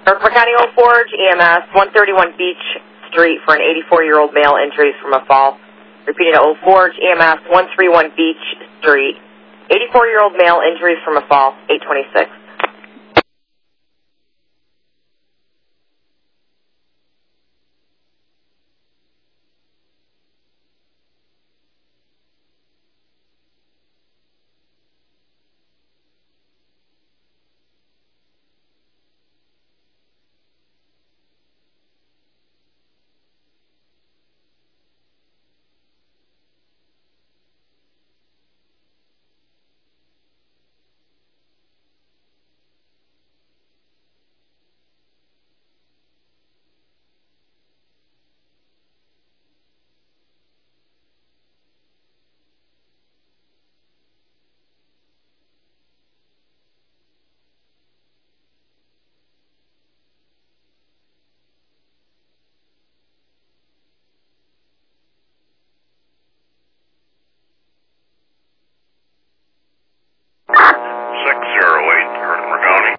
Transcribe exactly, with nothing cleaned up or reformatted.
Herkimer County Old Forge, E M S, one thirty-one Beach Street for an eighty-four-year-old male, injuries from a fall. Repeating to Old Forge, E M S, one thirty-one Beach Street, eighty-four-year-old male, injuries from a fall, eight twenty-six.